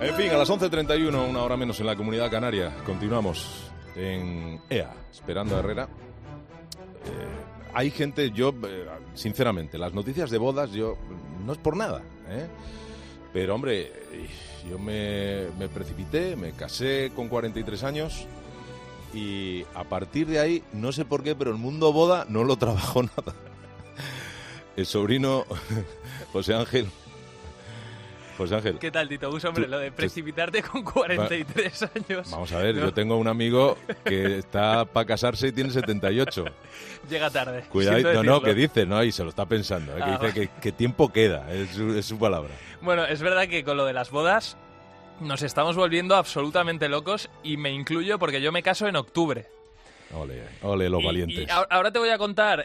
En fin, a las 11:31, una hora menos en la Comunidad Canaria. Continuamos en EA, esperando a Herrera. Hay gente, sinceramente, las noticias de bodas, no es por nada, pero hombre, yo me precipité, me casé con 43 años y a partir de ahí, no sé por qué, pero el mundo boda no lo trabajó nada. El sobrino José Ángel. ¿Qué tal, Tito Bus? Hombre, lo de precipitarte con 43 años. Vamos a ver, ¿no? Yo tengo un amigo que está para casarse y tiene 78. Llega tarde. Cuidado, no, que dice, no, y se lo está pensando, que dice que tiempo queda, es su palabra. Bueno, es verdad que con lo de las bodas nos estamos volviendo absolutamente locos y me incluyo porque yo me caso en octubre. Ole los valientes. Y ahora te voy a contar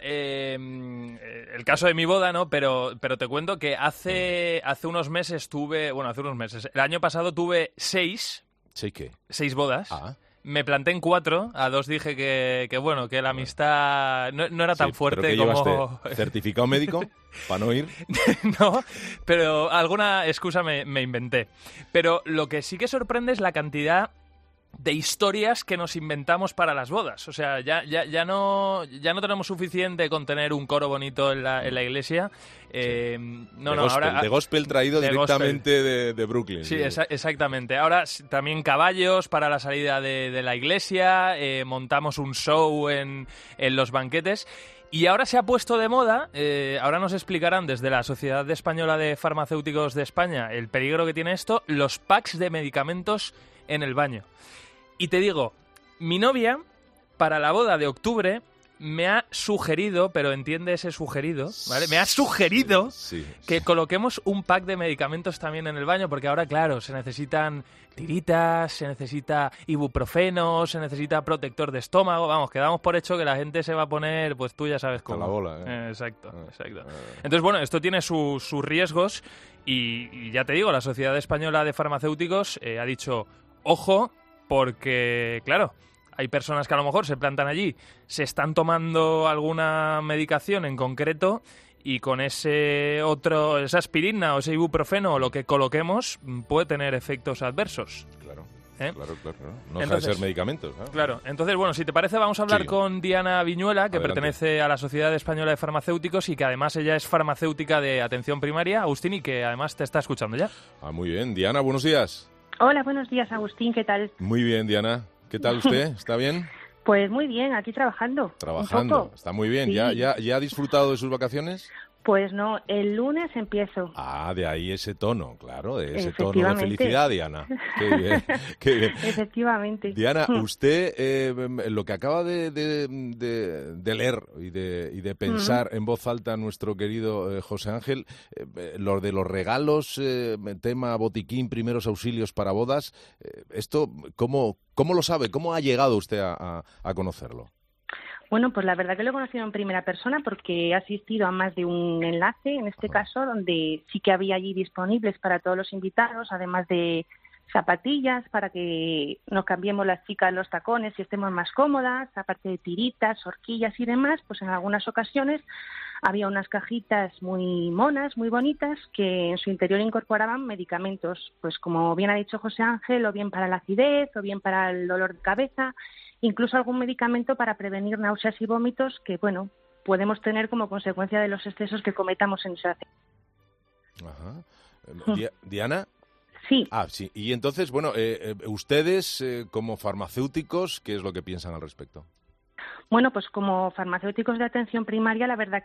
el caso de mi boda, ¿no? Pero te cuento que hace unos meses el año pasado tuve 6. ¿Sí qué? 6 bodas. Ah. Me planté en 4, a 2 dije que la amistad no era tan fuerte ¿pero qué como... llevaste? ¿Certificado médico para no ir? No, pero alguna excusa me inventé. Pero lo que sí que sorprende es la cantidad de historias que nos inventamos para las bodas. O sea, ya no tenemos suficiente con tener un coro bonito en la iglesia. Ahora de gospel traído directamente de Brooklyn. Sí, exactamente. Ahora también caballos para la salida de la iglesia, montamos un show en los banquetes. Y ahora se ha puesto de moda, ahora nos explicarán desde la Sociedad Española de Farmacéuticos de España el peligro que tiene esto, los packs de medicamentos en el baño. Y te digo, mi novia, para la boda de octubre, me ha sugerido, pero entiende ese sugerido, ¿vale? Me ha sugerido que coloquemos un pack de medicamentos también en el baño, porque ahora, claro, se necesitan tiritas, se necesita ibuprofeno, se necesita protector de estómago. Vamos, que damos por hecho que la gente se va a poner, pues tú ya sabes cómo. A la bola, Exacto. Entonces, bueno, esto tiene sus riesgos y ya te digo, la Sociedad Española de Farmacéuticos ha dicho, ojo, porque, claro, hay personas que a lo mejor se plantan allí, se están tomando alguna medicación en concreto y con esa aspirina o ese ibuprofeno o lo que coloquemos puede tener efectos adversos. Claro. Claro. No deja de ser medicamentos, ¿no? Claro. Entonces, bueno, si te parece, vamos a hablar con Diana Viñuela, que pertenece a la Sociedad Española de Farmacéuticos y que además ella es farmacéutica de atención primaria, Agustín, y que además te está escuchando ya. Muy bien. Diana, buenos días. Hola, buenos días, Agustín, ¿qué tal? Muy bien, Diana. ¿Qué tal usted? ¿Está bien? Pues muy bien, aquí trabajando. Trabajando, está muy bien. Sí. ¿Ya ha disfrutado de sus vacaciones? Pues no, el lunes empiezo. De ahí ese tono, claro, de ese tono de felicidad, Diana. Qué bien, qué bien. Efectivamente. Diana, usted lo que acaba de leer y de pensar en voz alta nuestro querido José Ángel, lo de los regalos, tema botiquín, primeros auxilios para bodas, esto, ¿cómo lo sabe? ¿Cómo ha llegado usted a conocerlo? Bueno, pues la verdad que lo he conocido en primera persona porque he asistido a más de un enlace, en este caso, donde sí que había allí disponibles para todos los invitados, además de zapatillas para que nos cambiemos las chicas los tacones y estemos más cómodas, aparte de tiritas, horquillas y demás, pues en algunas ocasiones había unas cajitas muy monas, muy bonitas, que en su interior incorporaban medicamentos, pues como bien ha dicho José Ángel, o bien para la acidez, o bien para el dolor de cabeza, incluso algún medicamento para prevenir náuseas y vómitos que, bueno, podemos tener como consecuencia de los excesos que cometamos en esa. Diana. Sí. Sí. Y entonces, bueno, ustedes como farmacéuticos, ¿qué es lo que piensan al respecto? Bueno, pues como farmacéuticos de atención primaria, la verdad.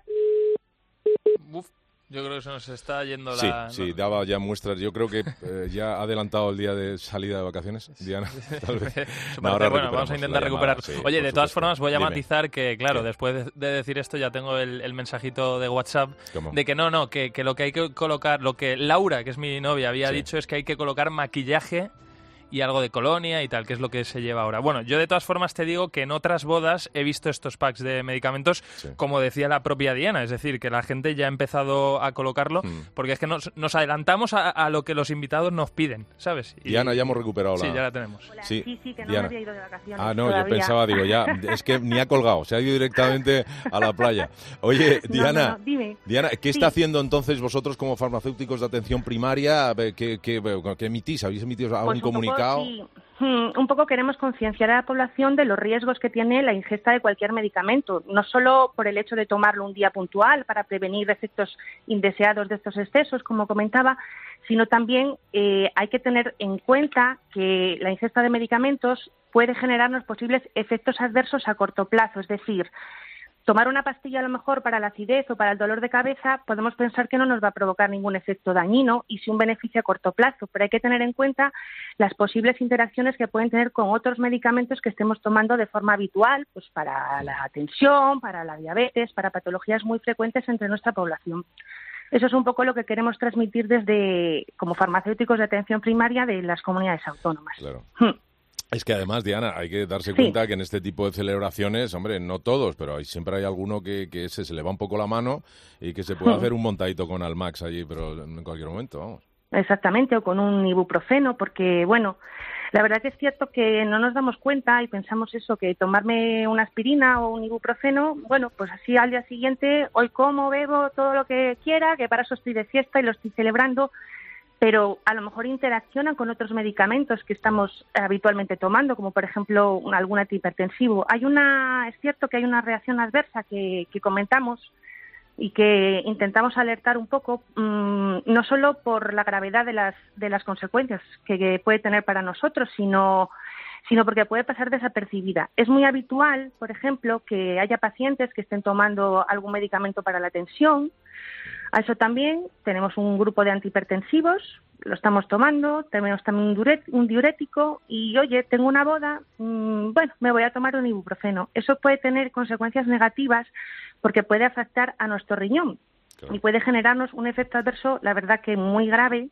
Yo creo que se nos está yendo Sí, daba ya muestras. Yo creo que ya ha adelantado el día de salida de vacaciones, Diana. Tal vez. Bueno, vamos a intentar recuperarlo. Sí, Oye, de todas formas, voy a Dime. matizar que, claro, después de decir esto ya tengo el mensajito de WhatsApp de que que lo que hay que colocar, lo que Laura, que es mi novia, había dicho es que hay que colocar maquillaje y algo de colonia y tal, que es lo que se lleva ahora. Bueno, yo de todas formas te digo que en otras bodas he visto estos packs de medicamentos, como decía la propia Diana, es decir, que la gente ya ha empezado a colocarlo, porque es que nos adelantamos a lo que los invitados nos piden, ¿sabes? Y Diana, ya hemos recuperado Sí, ya la tenemos. Hola, Sí, sí, que no Diana. me había ido de vacaciones No, todavía. yo pensaba, digo, ya, es que ni ha colgado, se ha ido directamente a la playa. Oye, Diana, No, dime. Diana, ¿qué está haciendo entonces vosotros como farmacéuticos de atención primaria? ¿Qué emitís? ¿Habéis emitido algún Pues un comunicado? Poco, sí. Un poco queremos concienciar a la población de los riesgos que tiene la ingesta de cualquier medicamento, no solo por el hecho de tomarlo un día puntual para prevenir efectos indeseados de estos excesos, como comentaba, sino también hay que tener en cuenta que la ingesta de medicamentos puede generarnos posibles efectos adversos a corto plazo, es decir, tomar una pastilla a lo mejor para la acidez o para el dolor de cabeza podemos pensar que no nos va a provocar ningún efecto dañino y sí un beneficio a corto plazo, pero hay que tener en cuenta las posibles interacciones que pueden tener con otros medicamentos que estemos tomando de forma habitual, pues para la tensión, para la diabetes, para patologías muy frecuentes entre nuestra población. Eso es un poco lo que queremos transmitir desde como farmacéuticos de atención primaria de las comunidades autónomas. Claro. Es que además, Diana, hay que darse cuenta que en este tipo de celebraciones, hombre, no todos, pero siempre hay alguno que se le va un poco la mano y que se puede hacer un montadito con Almax allí, pero en cualquier momento, vamos. Exactamente, o con un ibuprofeno, porque, bueno, la verdad que es cierto que no nos damos cuenta y pensamos eso, que tomarme una aspirina o un ibuprofeno, bueno, pues así al día siguiente, hoy como, bebo todo lo que quiera, que para eso estoy de fiesta y lo estoy celebrando, pero a lo mejor interaccionan con otros medicamentos que estamos habitualmente tomando, como por ejemplo algún antihipertensivo. Es cierto que hay una reacción adversa que comentamos y que intentamos alertar un poco, no solo por la gravedad de las consecuencias que puede tener para nosotros, sino porque puede pasar desapercibida. Es muy habitual, por ejemplo, que haya pacientes que estén tomando algún medicamento para la tensión. A eso también tenemos un grupo de antihipertensivos, lo estamos tomando, tenemos también un diurético y, oye, tengo una boda, bueno, me voy a tomar un ibuprofeno. Eso puede tener consecuencias negativas porque puede afectar a nuestro riñón y puede generarnos un efecto adverso, la verdad que muy grave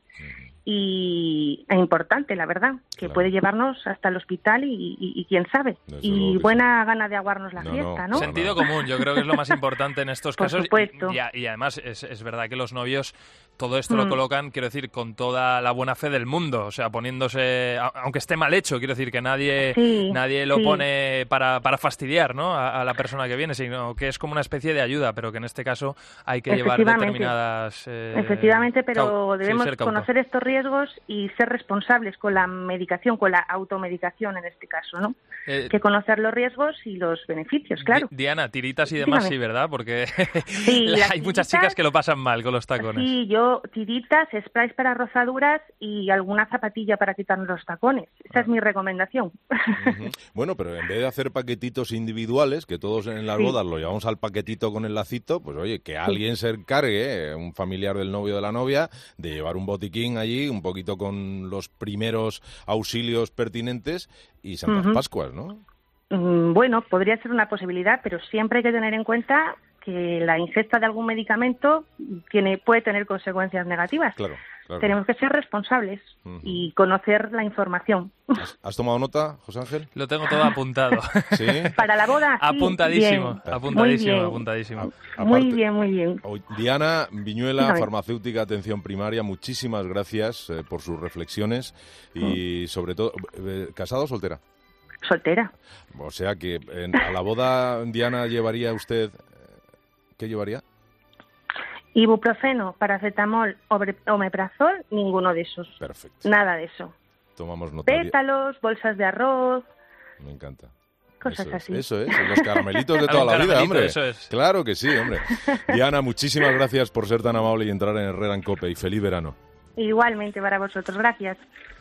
e importante, la verdad, que puede llevarnos hasta el hospital y quién sabe. Y buena gana de aguarnos la fiesta, ¿no? Sentido común, yo creo que es lo más importante en estos casos. Por supuesto. Y además es verdad que los novios todo esto lo colocan, quiero decir, con toda la buena fe del mundo, o sea, poniéndose, aunque esté mal hecho, quiero decir que nadie lo pone para fastidiar, ¿no? a la persona que viene, sino que es como una especie de ayuda, pero que en este caso hay que llevar determinadas... Efectivamente, pero debemos conocer estos riesgos y ser responsables con la medicación, con la automedicación en este caso, ¿no? Que conocer los riesgos y los beneficios, claro. Diana, tiritas y demás, sí, ¿verdad? Porque hay muchas chicas que lo pasan mal con los tacones. Sí, yo tiritas, sprays para rozaduras y alguna zapatilla para quitarnos los tacones. Esa es mi recomendación. Bueno, pero en vez de hacer paquetitos individuales, que todos en las bodas lo llevamos al paquetito con el lacito, pues oye, que alguien se encargue, un familiar del novio o de la novia, de llevar un botiquín allí, un poquito con los primeros auxilios pertinentes y Santas Pascuas, ¿no? Bueno, podría ser una posibilidad, pero siempre hay que tener en cuenta que la ingesta de algún medicamento puede tener consecuencias negativas. Claro. Tenemos que ser responsables y conocer la información. ¿Has tomado nota, José Ángel? Lo tengo todo apuntado. ¿Sí? Para la boda, sí. Apuntadísimo. Muy bien. Diana Viñuela, farmacéutica atención primaria, muchísimas gracias por sus reflexiones y sobre todo, ¿casada o soltera? Soltera. O sea que a la boda, Diana, ¿llevaría usted... ¿Qué llevaría? Ibuprofeno, paracetamol, omeprazol, ninguno de esos. Perfecto. Nada de eso. Tomamos nota. Pétalos, bolsas de arroz. Me encanta. Cosas así. Eso es, los caramelitos de toda la vida, hombre. Eso es. Claro que sí, hombre. Diana, muchísimas gracias por ser tan amable y entrar en Herrera en COPE y feliz verano. Igualmente para vosotros, gracias.